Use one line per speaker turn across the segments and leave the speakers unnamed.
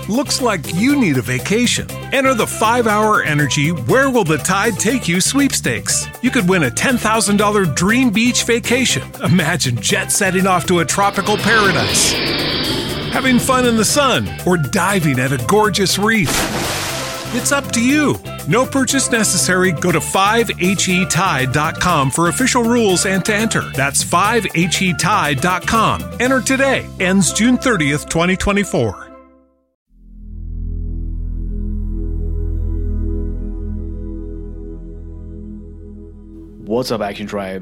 Looks like you need a vacation. Enter the 5-Hour Energy Where Will the Tide Take You sweepstakes. You could win a $10,000 dream beach vacation. Imagine jet setting off to a tropical paradise, having fun in the sun, or diving at a gorgeous reef. It's up to you. No purchase necessary. Go to 5HETide.com for official rules and to enter. That's 5HETide.com. Enter today. Ends June 30th, 2024.
What's up, Action Tribe?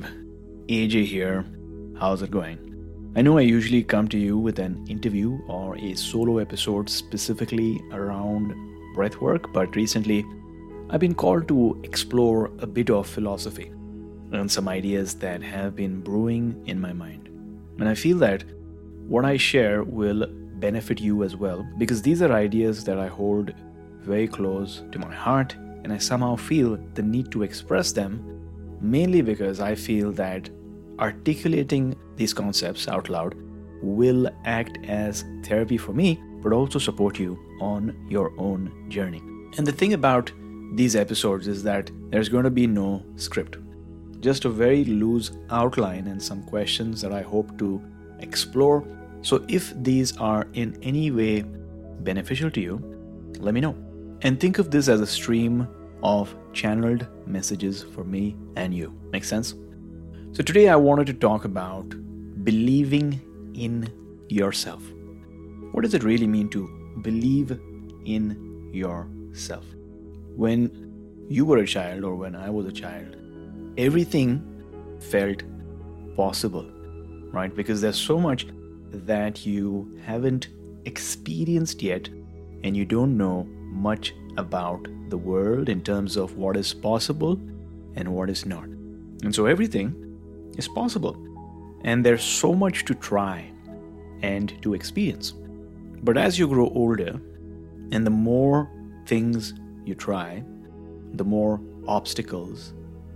AJ here. How's it going? I know I usually come to you with an interview or a solo episode specifically around breathwork, but recently I've been called to explore a bit of philosophy and some ideas that have been brewing in my mind. And I feel that what I share will benefit you as well, because these are ideas that I hold very close to my heart, and I somehow feel the need to express them, mainly because I feel that articulating these concepts out loud will act as therapy for me, but also support you on your own journey. And the thing about these episodes is that there's going to be no script, just a very loose outline and some questions that I hope to explore. So if these are in any way beneficial to you, let me know. And think of this as a stream of channeled messages for me and you. Make sense? So today I wanted to talk about believing in yourself. What does it really mean to believe in yourself? When you were a child, or when I was a child, everything felt possible, right? Because there's so much that you haven't experienced yet, and you don't know much about the world in terms of what is possible and what is not. And so everything is possible, and there's so much to try and to experience. But as you grow older, and the more things you try, the more obstacles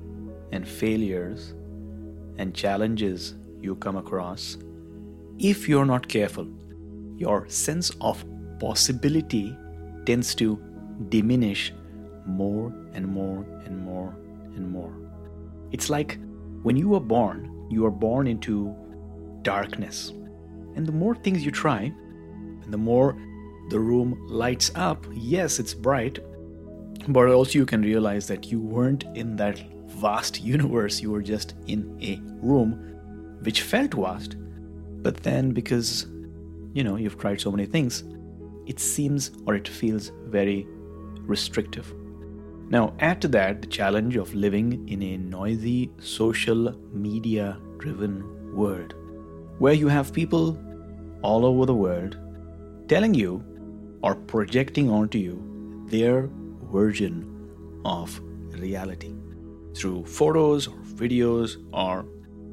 and failures and challenges you come across, if you're not careful, your sense of possibility tends to diminish more and more and more and more. It's like when you are born into darkness. And the more things you try, and the more the room lights up, yes, it's bright, but also you can realize that you weren't in that vast universe. You were just in a room which felt vast. But then because, you've tried so many things, it seems or it feels very restrictive. Now, add to that the challenge of living in a noisy, social media-driven world, where you have people all over the world telling you or projecting onto you their version of reality through photos or videos or,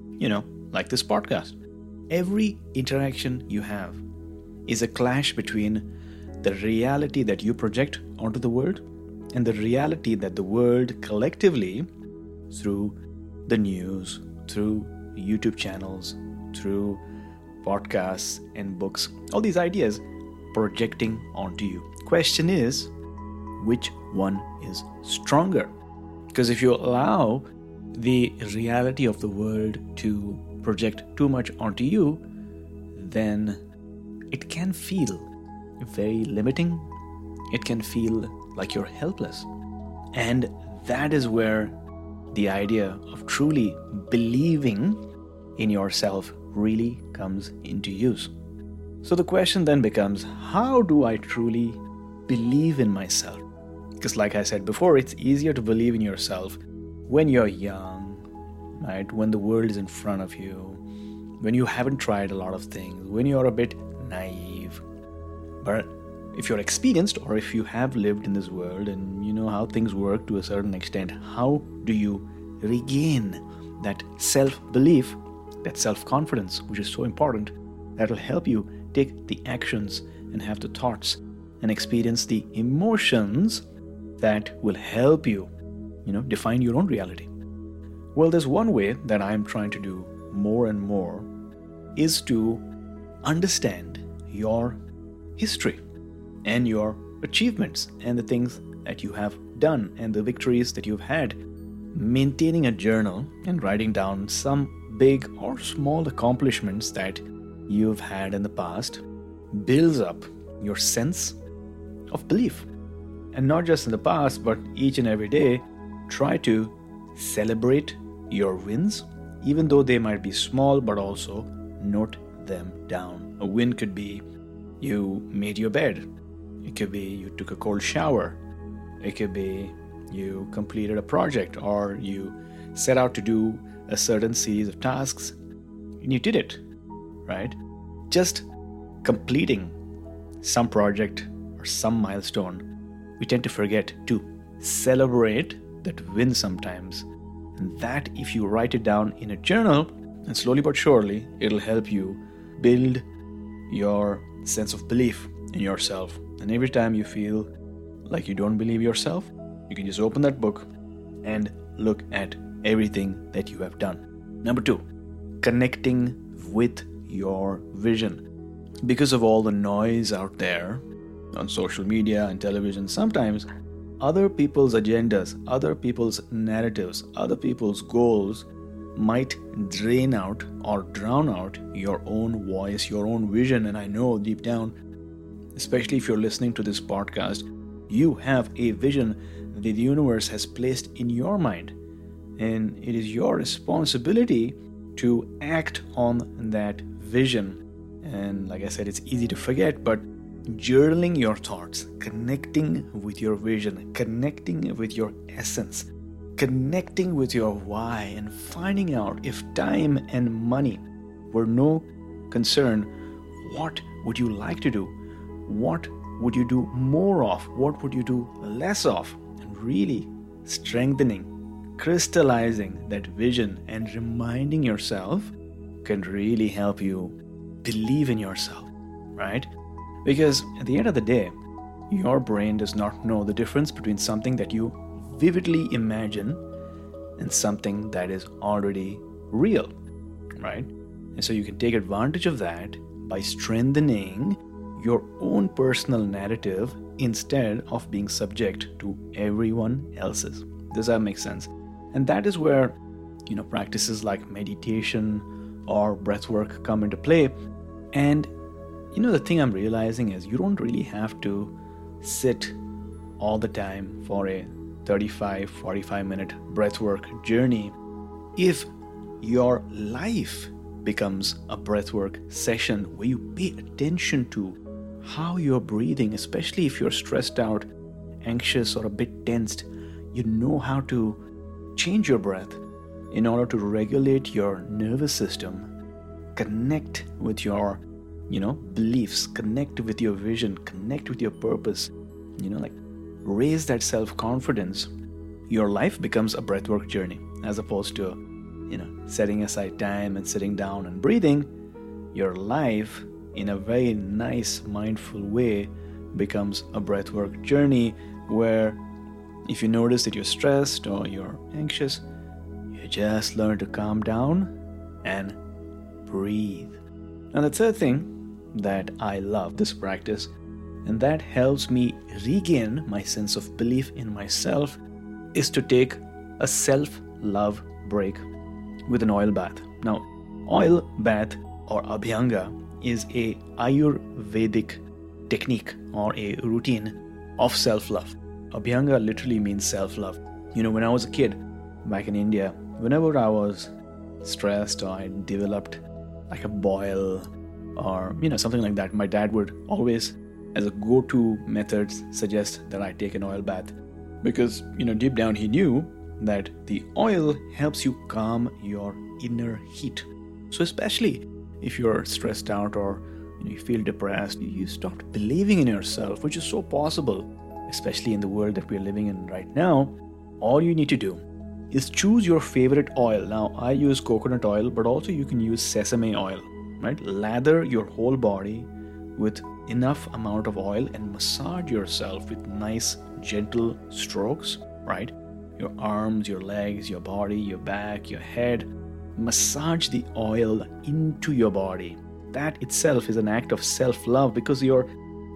like this podcast. Every interaction you have is a clash between the reality that you project onto the world and the reality that the world collectively, through the news, through YouTube channels, through podcasts and books, all these ideas projecting onto you. Question is, which one is stronger? Because if you allow the reality of the world to project too much onto you, then it can feel very limiting. It can feel like you're helpless. And that is where the idea of truly believing in yourself really comes into use. So the question then becomes, how do I truly believe in myself? Because like I said before, it's easier to believe in yourself when you're young, right? When the world is in front of you, when you haven't tried a lot of things, when you're a bit naive. But if you're experienced, or if you have lived in this world and you know how things work to a certain extent, how do you regain that self-belief, that self-confidence, which is so important, that will help you take the actions and have the thoughts and experience the emotions that will help you, define your own reality? Well, there's one way that I'm trying to do more and more is to understand your history. and your achievements and the things that you have done and the victories that you've had. Maintaining a journal and writing down some big or small accomplishments that you've had in the past builds up your sense of belief. And not just in the past, but each and every day, try to celebrate your wins, even though they might be small, but also note them down. A win could be you made your bed. It could be you took a cold shower. It could be you completed a project, or you set out to do a certain series of tasks and you did it, right? Just completing some project or some milestone, we tend to forget to celebrate that win sometimes. And that, if you write it down in a journal, and slowly but surely, it'll help you build your sense of belief in yourself. And every time you feel like you don't believe yourself, you can just open that book and look at everything that you have done. Number 2, connecting with your vision. Because of all the noise out there on social media and television, sometimes other people's agendas, other people's narratives, other people's goals might drain out or drown out your own voice, your own vision. And I know deep down, especially if you're listening to this podcast, you have a vision that the universe has placed in your mind. And it is your responsibility to act on that vision. And like I said, it's easy to forget, but journaling your thoughts, connecting with your vision, connecting with your essence, connecting with your why, and finding out if time and money were no concern, what would you like to do? What would you do more of? What would you do less of? And really strengthening, crystallizing that vision and reminding yourself can really help you believe in yourself, right? Because at the end of the day, your brain does not know the difference between something that you vividly imagine and something that is already real, right? And so you can take advantage of that by strengthening your own personal narrative instead of being subject to everyone else's. Does that make sense? And that is where, practices like meditation or breathwork come into play. And the thing I'm realizing is you don't really have to sit all the time for a 35-45 minute breathwork journey. If your life becomes a breathwork session where you pay attention to how you're breathing, especially if you're stressed out, anxious, or a bit tensed, you know how to change your breath in order to regulate your nervous system, connect with your beliefs, connect with your vision, connect with your purpose, raise that self-confidence. Your life becomes a breathwork journey as opposed to, setting aside time and sitting down and breathing. Your life, in a very nice, mindful way, becomes a breathwork journey where if you notice that you're stressed or you're anxious, you just learn to calm down and breathe. Now, the third thing that I love this practice, and that helps me regain my sense of belief in myself, is to take a self-love break with an oil bath. Now, oil bath or Abhyanga is a Ayurvedic technique or a routine of self-love. Abhyanga literally means self-love. When I was a kid back in India, whenever I was stressed or I developed like a boil or something like that, my dad would always, as a go-to method, suggest that I take an oil bath, because deep down he knew that the oil helps you calm your inner heat. So especially if you're stressed out or you feel depressed, you start believing in yourself, which is so possible, especially in the world that we're living in right now. All you need to do is choose your favorite oil. Now, I use coconut oil, but also you can use sesame oil, right? Lather your whole body with enough amount of oil and massage yourself with nice, gentle strokes, right? Your arms, your legs, your body, your back, your head. Massage the oil into your body. That itself is an act of self-love, because you're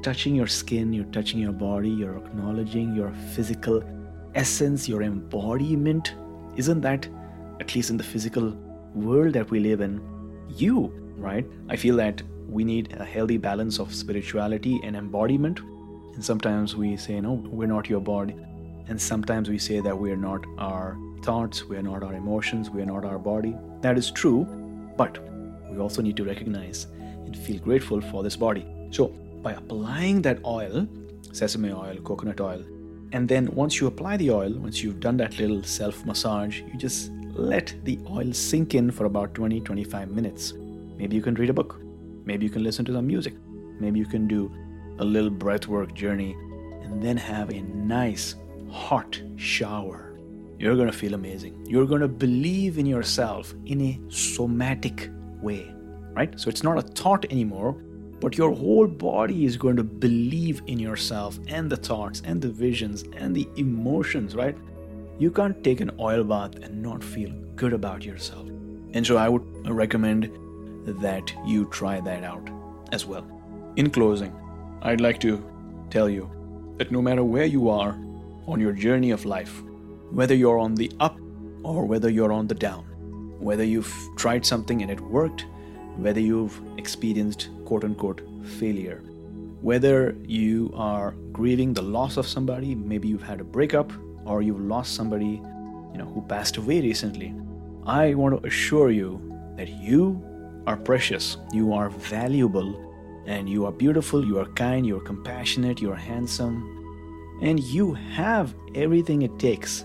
touching your skin, you're touching your body, you're acknowledging your physical essence, your embodiment. Isn't that, at least in the physical world that we live in, you, right? I feel that we need a healthy balance of spirituality and embodiment. And sometimes we say, no, we're not your body. And sometimes we say that we are not our thoughts, we are not our emotions, we are not our body. That is true, but we also need to recognize and feel grateful for this body. So by applying that oil, sesame oil, coconut oil, and then once you apply the oil, once you've done that little self-massage, you just let the oil sink in for about 20-25 minutes. Maybe you can read a book. Maybe you can listen to some music. Maybe you can do a little breathwork journey and then have a nice hot shower. You're going to feel amazing. You're going to believe in yourself in a somatic way, right? So it's not a thought anymore, but your whole body is going to believe in yourself and the thoughts and the visions and the emotions, right? You can't take an oil bath and not feel good about yourself. And so I would recommend that you try that out as well. In closing, I'd like to tell you that no matter where you are on your journey of life, whether you're on the up or whether you're on the down, whether you've tried something and it worked, whether you've experienced quote-unquote failure, whether you are grieving the loss of somebody, maybe you've had a breakup or you've lost somebody, who passed away recently, I want to assure you that you are precious, you are valuable, and you are beautiful, you are kind, you are compassionate, you are handsome, and you have everything it takes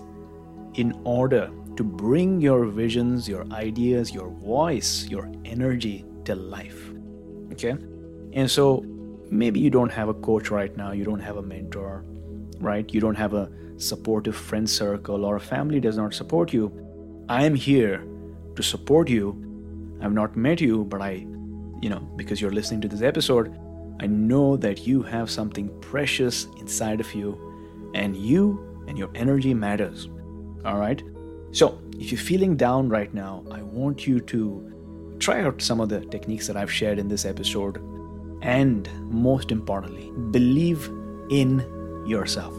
in order to bring your visions, your ideas, your voice, your energy to life. Okay? And so maybe you don't have a coach right now, you don't have a mentor, right? You don't have a supportive friend circle, or a family does not support you. I am here to support you. I've not met you, but because you're listening to this episode, I know that you have something precious inside of you, and you and your energy matters. All right? So if you're feeling down right now, I want you to try out some of the techniques that I've shared in this episode. And most importantly, believe in yourself.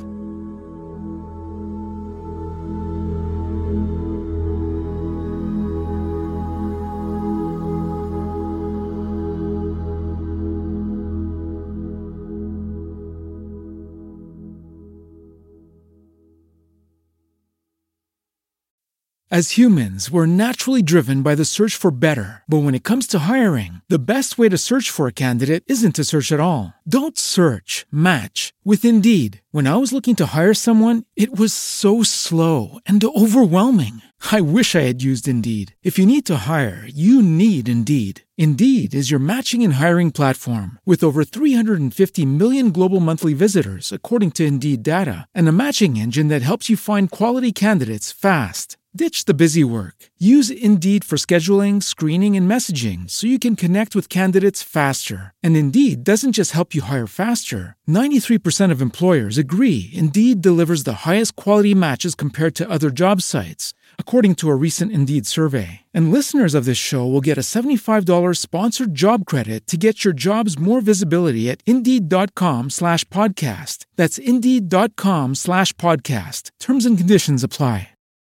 As humans, we're naturally driven by the search for better. But when it comes to hiring, the best way to search for a candidate isn't to search at all. Don't search, match with Indeed. When I was looking to hire someone, it was so slow and overwhelming. I wish I had used Indeed. If you need to hire, you need Indeed. Indeed is your matching and hiring platform with over 350 million global monthly visitors, according to Indeed data, and a matching engine that helps you find quality candidates fast. Ditch the busy work. Use Indeed for scheduling, screening, and messaging so you can connect with candidates faster. And Indeed doesn't just help you hire faster. 93% of employers agree Indeed delivers the highest quality matches compared to other job sites, according to a recent Indeed survey. And listeners of this show will get a $75 sponsored job credit to get your jobs more visibility at Indeed.com/podcast. That's Indeed.com/podcast. Terms and conditions apply.